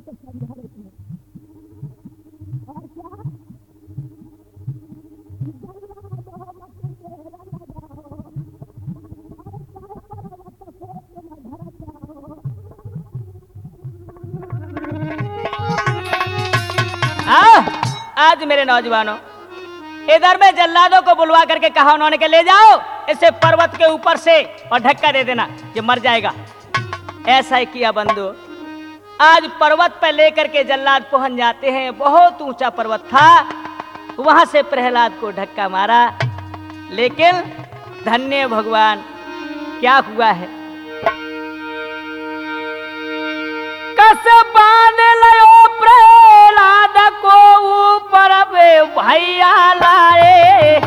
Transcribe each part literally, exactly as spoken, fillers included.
तो समझा देती है। और क्या आ, आज मेरे नौजवानों, इधर में जल्लादों को बुलवा करके कहा उन्होंने के ले जाओ इसे पर्वत के ऊपर से और धक्का दे देना, ये मर जाएगा। ऐसा ही किया बंधु। आज पर्वत पर लेकर के जल्लाद पहुंच जाते हैं। बहुत ऊंचा पर्वत था, वहां से प्रहलाद को धक्का मारा। लेकिन धन्य भगवान, क्या हुआ है? कस बांध लो प्रहलाद को ऊपर वे भैया लाए,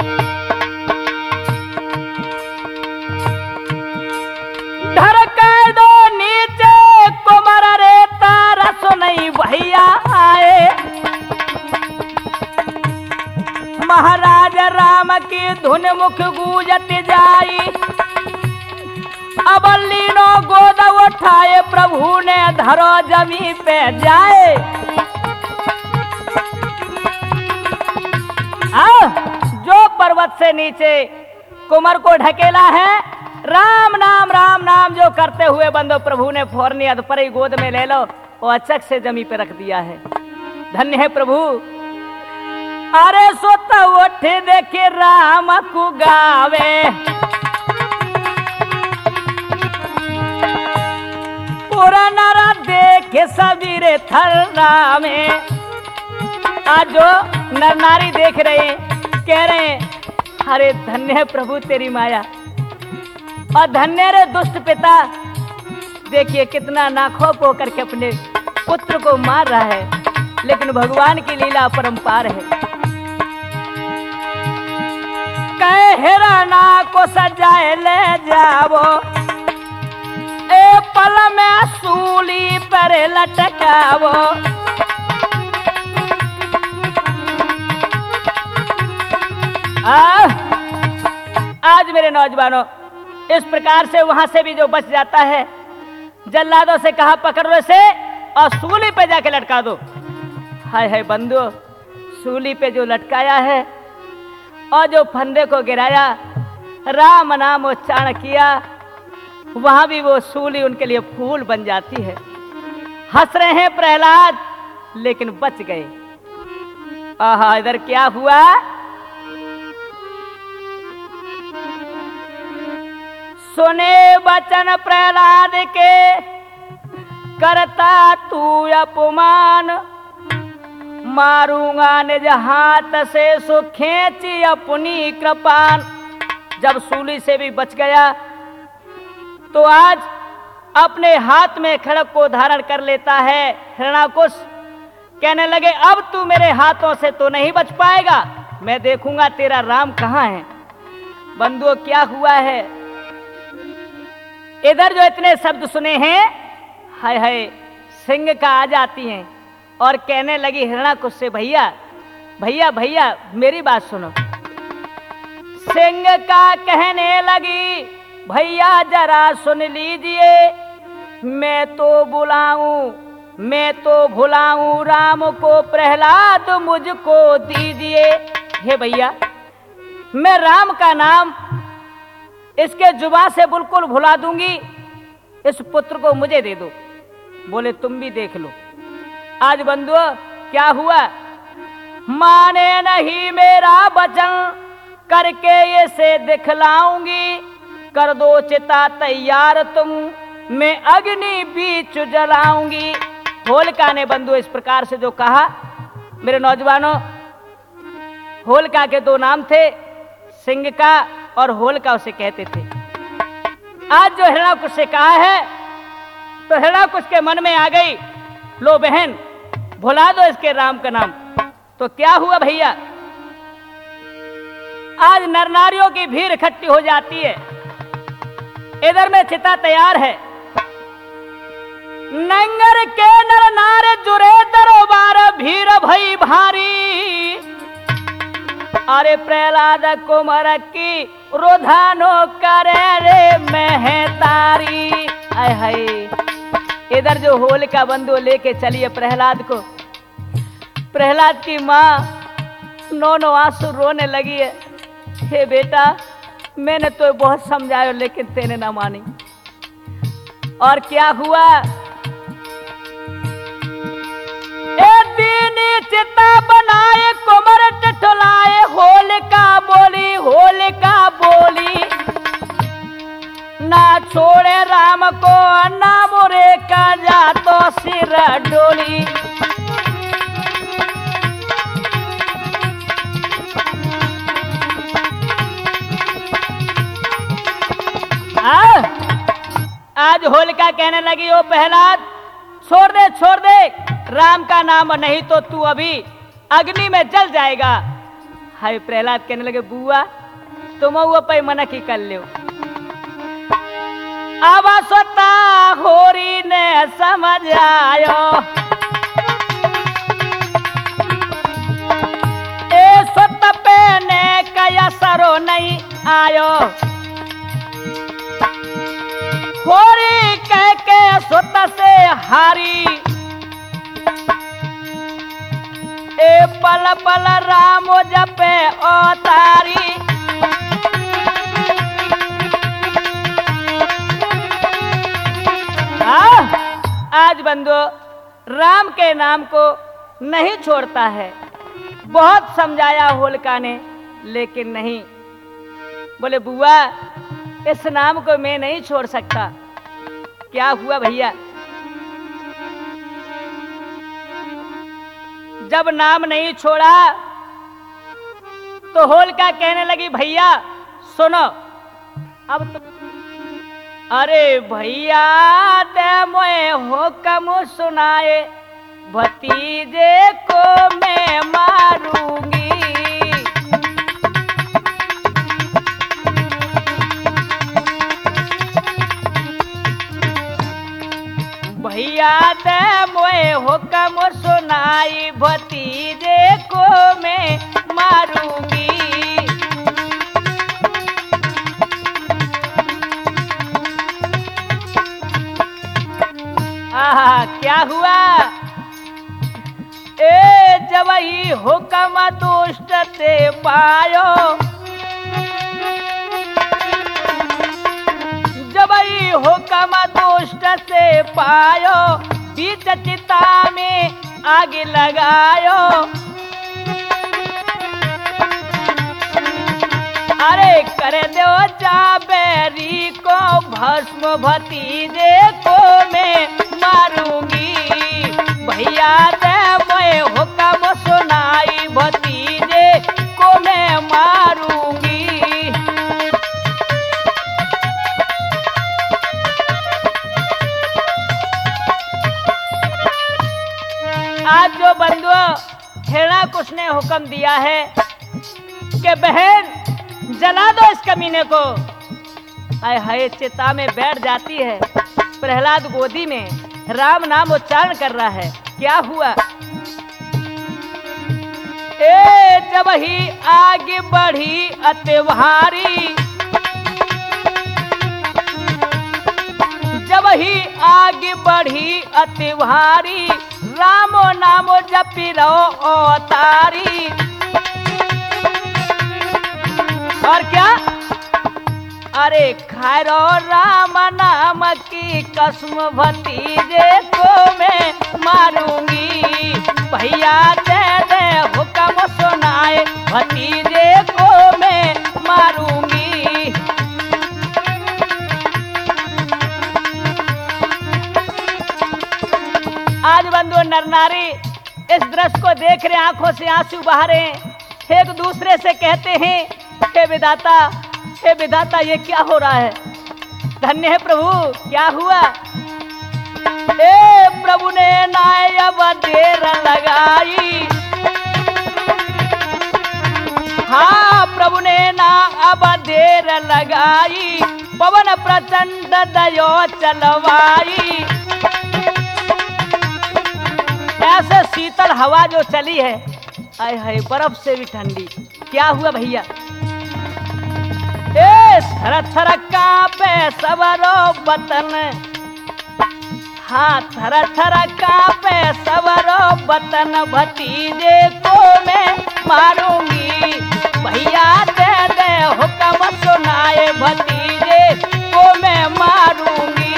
धर कर दो नीचे कुमर रे तारा सुनई भैया आए। महाराज राम की धुन मुख गूंजत जाई, अब लीनो गोद उठाए प्रभु ने धरो जमी पे जाए। आ, जो पर्वत से नीचे कुमार को ढकेला है, राम नाम राम नाम जो करते हुए बंदो प्रभु ने फौरनी अधपर ही गोद में ले लो और अचक से जमी पे रख दिया है। धन्य है प्रभु। अरे सोता उठे देखे राम को गावे, पूरा नारा देखे सबीरे थर्रा में। आज जो नर नारी देख रहे कह रहे अरे धन्य है प्रभु तेरी माया, और धन्य रे दुष्ट पिता, देखिए कितना नाखौफ होकर के अपने पुत्र को मार रहा है। लेकिन भगवान की लीला परंपार है। कहराना को सजाए ले जावो, ए पल में सूली पर लटकावो। आ, आज मेरे नौजवानों, इस प्रकार से वहां से भी जो बच जाता है, जल्लादों से कहा पकड़ लो इसे और सूली पे जाके लटका दो। हाय हाय बंधु, सूली पे जो लटकाया है और जो फंदे को गिराया, राम नाम उच्चारण किया, वहां भी वो सूली उनके लिए फूल बन जाती है। हंस रहे हैं प्रहलाद, लेकिन बच गए। आहा, इधर क्या हुआ? सुने वचन प्रहलाद के, करता तू अपमान, मारूंगा निज हाथ से सो खींची अपनी कृपान। जब सूली से भी बच गया तो आज अपने हाथ में खड़ग को धारण कर लेता है। हिरणाकुश कहने लगे अब तू मेरे हाथों से तो नहीं बच पाएगा, मैं देखूंगा तेरा राम कहाँ है। बंधुओं, क्या हुआ है? इधर जो इतने शब्द सुने हैं, हाय हाय सिंह का आ जाती हैं और कहने लगी हिरणाकुश से, भैया भैया भैया मेरी बात सुनो। सिंह का कहने लगी, भैया जरा सुन लीजिए, मैं तो बुलाऊं मैं तो भुलाऊं राम को, प्रहलाद मुझको दीजिए। हे भैया, मैं राम का नाम इसके जुबान से बिल्कुल भुला दूंगी, इस पुत्र को मुझे दे दो। बोले तुम भी देख लो। आज बंधुओं क्या हुआ? माने नहीं मेरा वचन, करके ये से दिखलाऊंगी, कर दो चिता तैयार तुम, मैं अग्नि बीच जलाऊंगी। होलिका ने बंधु इस प्रकार से जो कहा, मेरे नौजवानों, होलिका के दो नाम थे, सिंह का और होलिका उसे कहते थे। आज जो हिरणाकुश से कहा है तो हिरणाकुश के मन में आ गई, लो बहन भुला दो इसके राम का नाम। तो क्या हुआ भैया? आज नर नारियों की भीड़ इकट्ठी हो जाती है। इधर में चिता तैयार है, नंगर के नर नारे जुरे दरबार, भीड़ भई भारी। अरे प्रहलाद कुमार की रोधानो करे रे महतारी। आय हाय, इधर जो होलिका बंधु लेके चलिए प्रहलाद को। प्रहलाद की माँ नो नो आंसू रोने लगी है। हे बेटा, मैंने तो बहुत समझाया लेकिन तेने ना मानी। और क्या हुआ? ए दीनी चिता बनाए कुमर टटोलाए, होलिका बोली होलिका बोली, ना छोड़े राम को ना मोरे का जा तो सिर डोली। आ, आज होलिका कहने लगी, ओ प्रहलाद छोड़ दे छोड़ दे राम का नाम, नहीं तो तू अभी अग्नि में जल जाएगा। हाय प्रहलाद कहने लगे, बुआ तुम वो पे मना की कर लो। अब सोता होरी ने समझ आयो, ए सोत पे ने कया सरो नहीं आयो। होरी कह के सोत से हारी, ए पल पल राम जपे अवतारी। आज बंधु राम के नाम को नहीं छोड़ता है। बहुत समझाया होलिका ने लेकिन नहीं। बोले बुआ इस नाम को मैं नहीं छोड़ सकता। क्या हुआ भैया? जब नाम नहीं छोड़ा तो होलिका कहने लगी, भैया सुनो अब तो। अरे भैया दे मोए हुक्म सुनाए, भतीजे को मैं मारूंगी। भैया दे मोए हुक्म सुनाई, भतीजे को मैं मारूंगी। आहा क्या हुआ? ए जब ही हुक्म दुष्ट ते पायो, जब ही हुक्म दुष्ट से पायो, बीच चिता में आग लगायो। अरे कर दो जाबेरी को भस्म, भतीजे को मैं मारूंगी। भैया दे मैं हुक्म सुनाई, भतीजे को मैं मारूंगी। आज जो बंधु हिरण्याकुश ने हुक्म दिया है कि बहन जला दो इस कमीने को, आय हाय चिता में बैठ जाती है। प्रहलाद गोदी में राम नाम उच्चारण कर रहा है। क्या हुआ? ए जब ही आगे बढ़ी अतिवारी, जब ही आगे बढ़ी अतिवारी, रामो नामो जपी रहो अवतारी। और क्या? अरे खायरो राम नाम की कसम, भतीजे को मैं मारूंगी। भैया दे दे हुक्म सुनाए, भतीजे को मैं मारूंगी। आज बंधु नर नारी इस दृश्य को देख रहे, आंखों से आंसू बहा रहे, एक दूसरे से कहते हैं, हे विधाता हे विधाता ये क्या हो रहा है? धन्य है प्रभु। क्या हुआ? ए प्रभु ने नायब देर लगाई, हाँ प्रभु ने ना अब देर लगाई, पवन प्रचंड दयो चलवाई। ऐसे शीतल हवा जो चली है, आय हाय बर्फ से भी ठंडी। क्या हुआ भैया? ए थर थर कांपे सबरो बतन, हाँ थर थर कांपे सवरो बतन भतीजे को मैं मारूंगी। भैया दे दे हुक्म सुनाए भतीजे को मैं मारूंगी।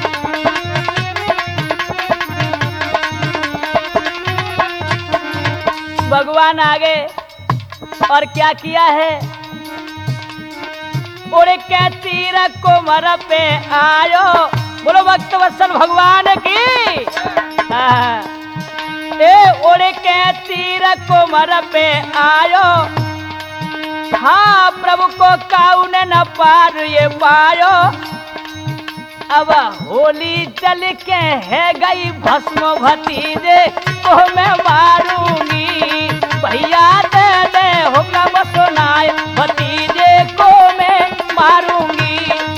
भगवान आगे और क्या किया है, उड़ के तीर कुमर पे आयो। बोलो भक्त वत्सल भगवान की। हाँ। ए उड़ के तीर कुमर पे आयो। हाँ प्रभु को काउन न पार ये पायो। अब होली जल के है गई भस्म भतीजे को मैं मारूंगी। भैया दे दे हुक्म सुनाए भतीजे को मैं मारूंगी।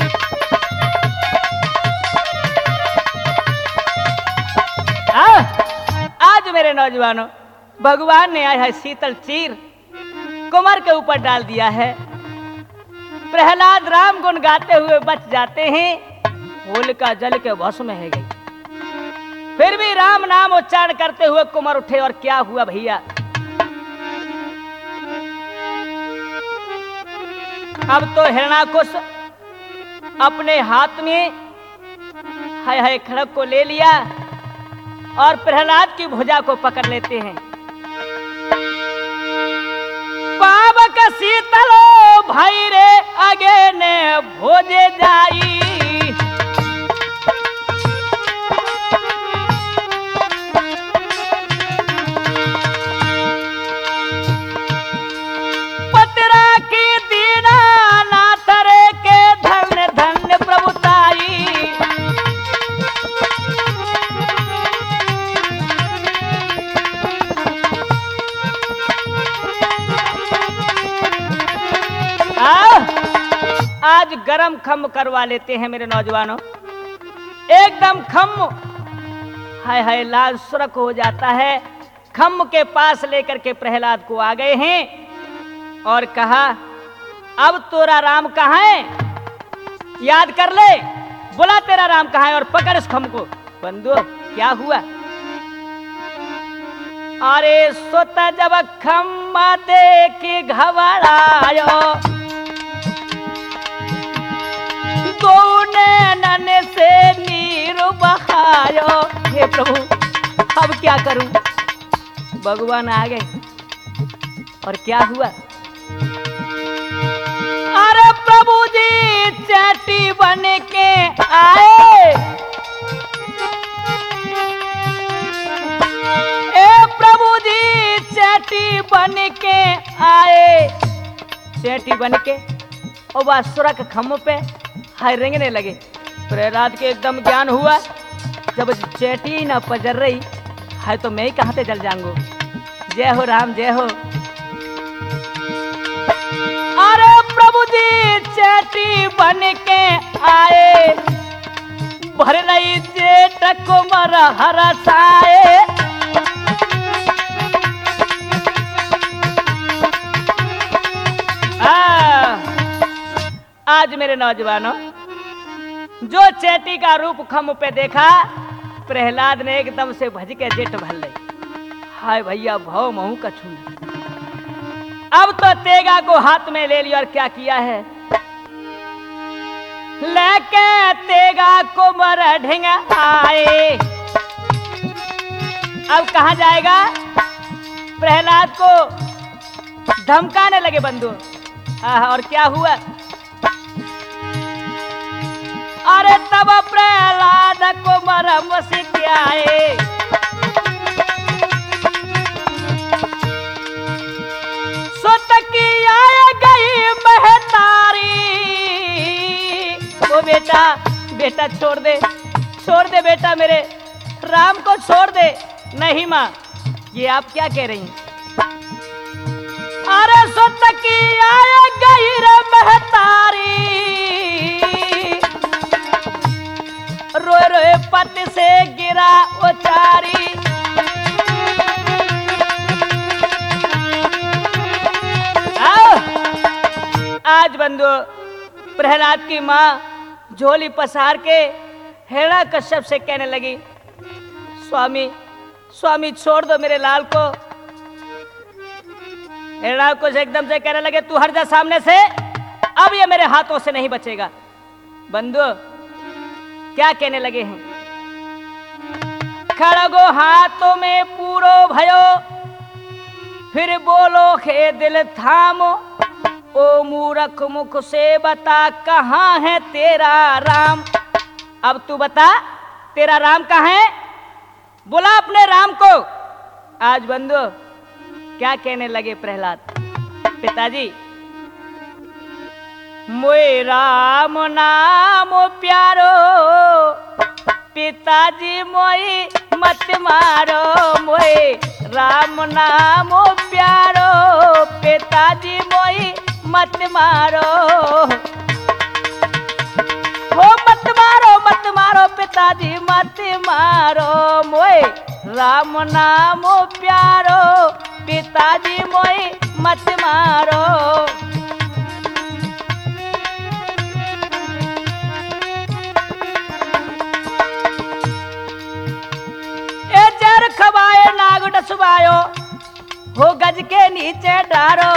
आ, आज मेरे नौजवानों भगवान ने आया है शीतल चीर कुमार के ऊपर डाल दिया है। प्रहलाद राम गुण गाते हुए बच जाते हैं। होलिका जल के भस्म है गई। फिर भी राम नाम उच्चारण करते हुए कुमार उठे और क्या हुआ भैया, अब तो हिरणाकुश अपने हाथ में हाय हाय खड़ग को ले लिया और प्रहलाद की भुजा को पकड़ लेते हैं। पावक शीतलो भाई रे आगे ने भोजे जाई। पतरा की दीना नाथ रे के धन्य धन्य प्रभुताई। आज गरम खम करवा लेते हैं मेरे नौजवानों। एकदम खम हाय हाय लाल सुरख हो जाता है। खम के पास लेकर के प्रहलाद को आ गए हैं और कहा अब तोरा राम कहाँ है, याद कर ले, बोला तेरा राम कहाँ है और पकड़ इस खम को। बंधु क्या हुआ, अरे सोता जब खम्मा देखी घबरायो। नैनन से नीर बहायो। हे प्रभु अब क्या करूं। भगवान आ गए और क्या हुआ, अरे प्रभु जी चैटी बन के आए। ए प्रभु जी चैटी बन के आए। चैटी बन के और वह सुरख खम्भ पे हाय रेंगने लगे। प्रहलाद के एकदम ज्ञान हुआ, जब चैटी न पजर रही है तो मैं ही कहां से जल जाऊंगा। जय हो राम जय हो। अरे प्रभु जी चैटी बन के आए। भर रही जेठ कुमर हरसाए। आज मेरे नौजवानों जो चैटी का रूप खम पे देखा, प्रहलाद ने एकदम से भज के जेठ भर ली। हाय भैया भाव महू का छून। अब तो तेगा को हाथ में ले लिया और क्या किया है, लेके तेगा को मर ढिंग आए। अब कहां जाएगा, प्रहलाद को धमकाने लगे बंधु। और क्या हुआ, अरे तब प्रहलाद को मरम सिखाए। सुत की आए गई महतारी। ओ बेटा बेटा छोड़ दे छोड़ दे बेटा, मेरे राम को छोड़ दे। नहीं माँ, ये आप क्या कह रही हैं। अरे सुत की आए गई रे महतारी। रोए रोए पति से गिरा उचारी। आज बंधु प्रहलाद की माँ झोली पसार के हिरण्यकश्यप से कहने लगी, स्वामी स्वामी छोड़ दो मेरे लाल को। हिरण्यकश्यप एकदम से कहने लगे, तू हट जा सामने से, अब ये मेरे हाथों से नहीं बचेगा। बंधु क्या कहने लगे हैं, खड़गो हाथों में पूरो भयो, फिर बोलो हे दिल थामो, ओ मूर्ख मुख से बता कहाँ है तेरा राम। अब तू बता तेरा राम कहाँ है, बुला अपने राम को। आज बंधु क्या कहने लगे प्रहलाद, पिताजी मोए राम नाम प्यारो, पिताजी मोई मत मारो, मोए राम नाम प्यारो, पिताजी मोई मत मारो, हो मत मारो मत मारो पिताजी मत मारो, मोए राम नाम प्यारो, पिताजी मोई मत मारो। ए जर खवाए नाग डसवायो, हो गज के नीचे डारो,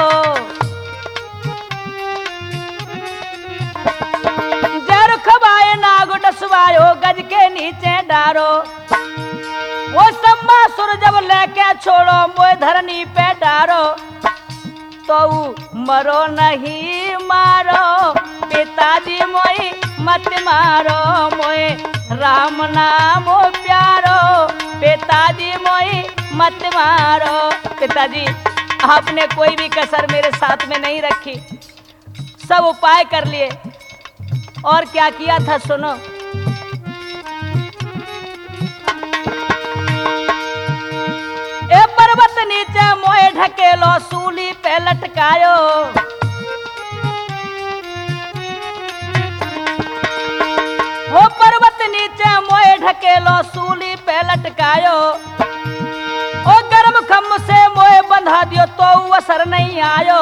जर खवाए नाग डसवायो, गज के नीचे डारो, वो सम्मासुर जब लेके छोड़ो, मोए धरनी पे डारो, तो मरो नहीं मारो, पिताजी मोई मत मारो, मोए राम नाम प्यारो, पिताजी मोई मत मारो। पिताजी आपने कोई भी कसर मेरे साथ में नहीं रखी, सब उपाय कर लिए, और क्या किया था सुनो। ए पर्वत नीचे मोए ढकेलो, सूली पे लटकायो, वो पर्वत नीचे मोए ढकेलो, सूली पे लटकायो, ओ गर्म खम से मोए बंधा दियो, तो असर नहीं आयो,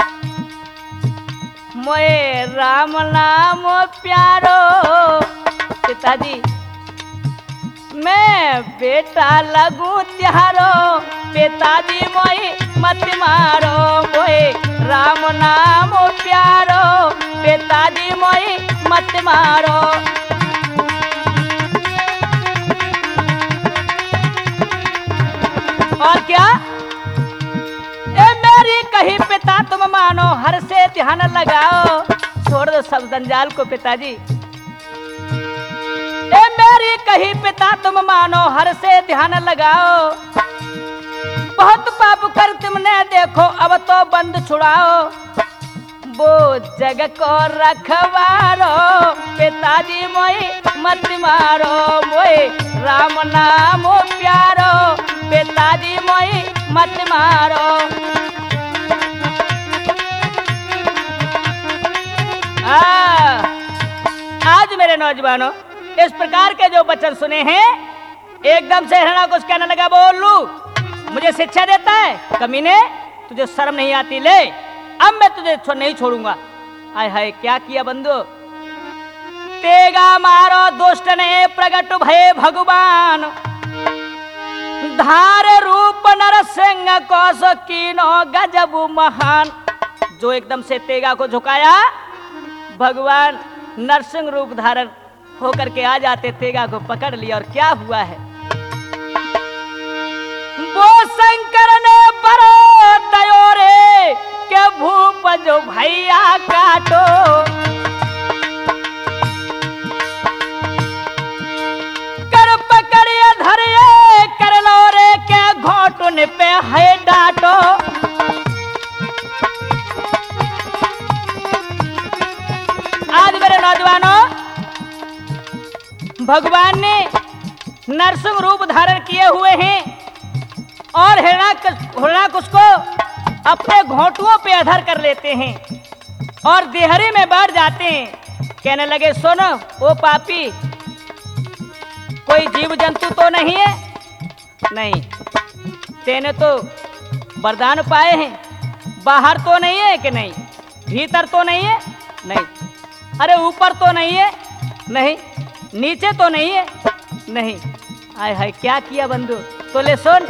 मोए राम नाम प्यारो। पिताजी मैं बेटा लगू त्यारो, पिताजी मोई मत मारो, मोए राम नाम प्यारो, पिताजी मोई मत मारो। और क्या, ए मेरी कही पिता तुम मानो, हर से ध्यान लगाओ, छोड़ दो सब जंजाल को पिताजी। ए मेरी कही पिता तुम मानो, हर से ध्यान लगाओ, बहुत पाप कर तुमने देखो, अब तो बंद छुड़ाओ, वो जग को रखवारो, पिताजी मोई मत मारो, मोए राम नाम प्यारो, पिताजी मोई मत मारो। आ, आज मेरे नौजवानों इस प्रकार के जो वचन सुने हैं, एकदम से हिरण्यकश्यप कहने लगा, बोलू मुझे शिक्षा देता है, कमीने तुझे शर्म नहीं आती, ले अब मैं तुझे छो, नहीं छोड़ूंगा। हाय हाय क्या किया बंधु, तेगा मारो दुष्ट ने प्रगट भय भगवान, धार रूप नरसिंह कौश कीनो गजब महान। जो एकदम से तेगा को झुकाया, भगवान नरसिंह रूप धारण होकर के आ जाते, तेगा को पकड़ लिया, और क्या हुआ है, वो शंकर ने बरो दयो रे, के भूप जो भैया काटो, कर पकड़िए धरिए, कर लो रे के घोटुन पे है डांटो। आज मेरे नौजवानों, भगवान ने नरसिंह रूप धारण किए हुए हैं, और हिरण्यकश्यप को अपने घोंटुओं पे अधर कर लेते हैं, और देहरी में बैठ जाते हैं। कहने लगे, सुनो ओ पापी, कोई जीव जंतु तो नहीं है, नहीं, तेने तो वरदान पाए हैं, बाहर तो नहीं है कि नहीं, भीतर तो नहीं है, नहीं, अरे ऊपर तो नहीं है, नहीं, नीचे तो नहीं है? नहीं। आय हाय क्या किया बंधु, तो ले सुन।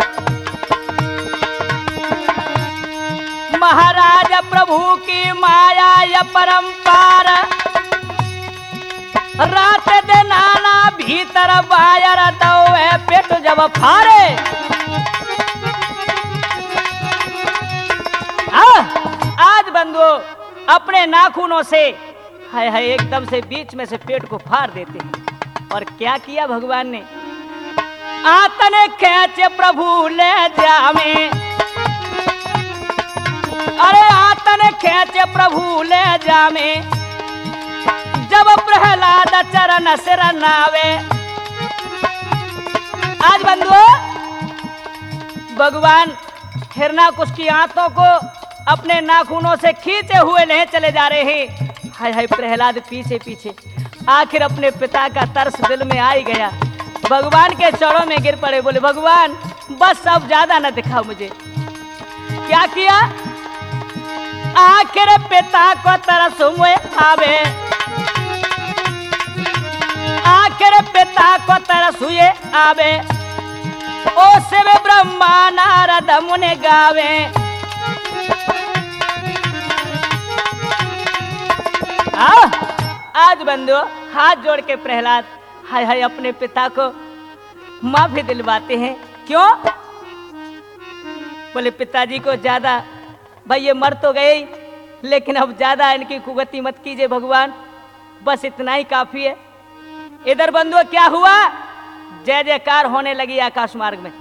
महाराज प्रभु की माया या परंपार, रात दे नाना भीतर बायर दो है पेट जब फारे। आ, आज बंधु अपने नाखूनों से हाय हाय एकदम से बीच में से पेट को फाड़ देते हैं। और क्या किया भगवान ने? आतने खेचे प्रभु ले जावे, अरे आतने खेचे प्रभु ले जावे, जब प्रहलाद चरण सिर नावे। आज बंधु भगवान हिरणाकुश की आंतों को अपने नाखूनों से खींचे हुए ले चले जा रहे हैं। हाय हाय प्रहलाद पीछे पीछे। आखिर अपने पिता का तरस दिल में आ ही गया, भगवान के चरणों में गिर पड़े, बोले भगवान बस अब ज्यादा न दिखाओ मुझे। क्या किया? आखिर पिता को तरस हुए आवे, आखिर पिता को तरस हुए आवे, ओ शिव ब्रह्मा नारद मुनि गावे। आ, आज बंधु हाथ जोड़ के प्रहलाद हाय हाय अपने पिता को माफी दिलवाते हैं। क्यों? बोले पिताजी को ज्यादा, भाई ये मर तो गए लेकिन अब ज्यादा इनकी कुगति मत कीजिए भगवान, बस इतना ही काफी है। इधर बंधु क्या हुआ? जय जयकार होने लगी आकाश मार्ग में।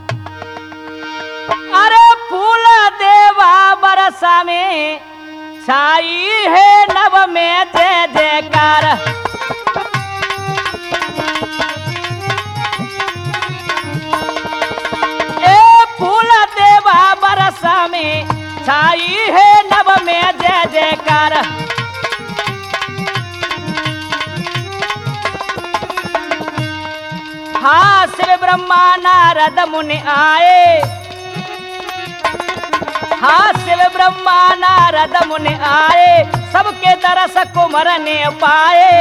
अरे फूल देवा बरसा में छाई है नभ में जय जयकार, ए फूल देवा बरसा में छाई है नभ में जय जयकार। हाँ शिव ब्रह्मा नारद मुनि आए, हाँ शिव ब्रह्मा नारद मुनि आए, सबके दरस को मरने पाए।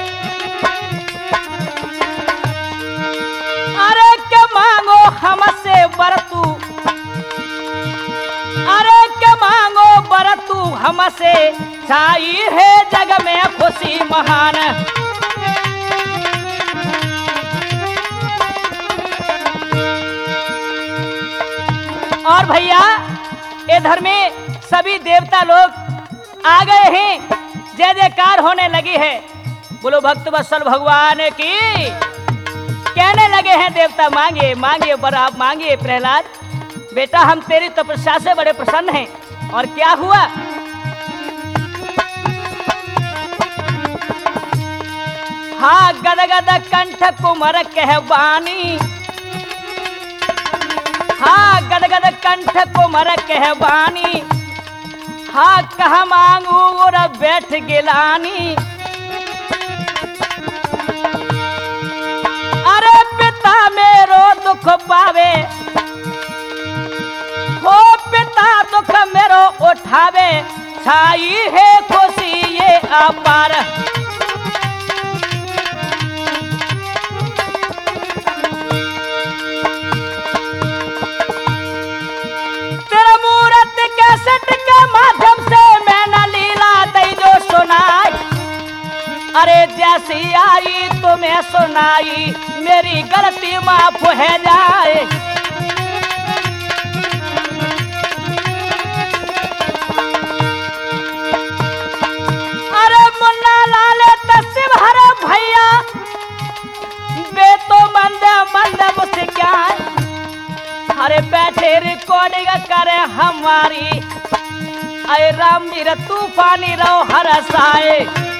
अरे क्या मांगो हमसे बरतू, अरे क्या मांगो बरतू हमसे, छाई है जग में खुशी महान। और भैया इधर में सभी देवता लोग आ गए हैं, जय जयकार होने लगी है। बोलो भक्त वत्सल भगवान की। कहने लगे हैं देवता मांगिए मांगिए बर आप मांगिए प्रहलाद, बेटा हम तेरी तपस्या से बड़े प्रसन्न हैं। और क्या हुआ? हाँ गदगद कंठ कुमर कहवानी, हाँ गदगद कंठ कुमर कहवानी, हाँ कहा मांगू और बैठ गिलानी। अरे पिता मेरो दुख पावे, हो पिता दुख मेरो उठावे, छाई है खुशी ये अपार। तेरा मूर्त कैसेट के माध्यम से मैंने लीला दई जो सुनाई, अरे जैसी आई तुम्हें सुनाई, मेरी गलती माफ है जाए। अरे मुन्ना लाल तस्वीर हरे भैया, बे तो मंद मंद मुझसे क्या है, अरे बैठे रिकॉर्डिंग करे हमारी, अरे राम मेरा तूफानी रहो हर साए।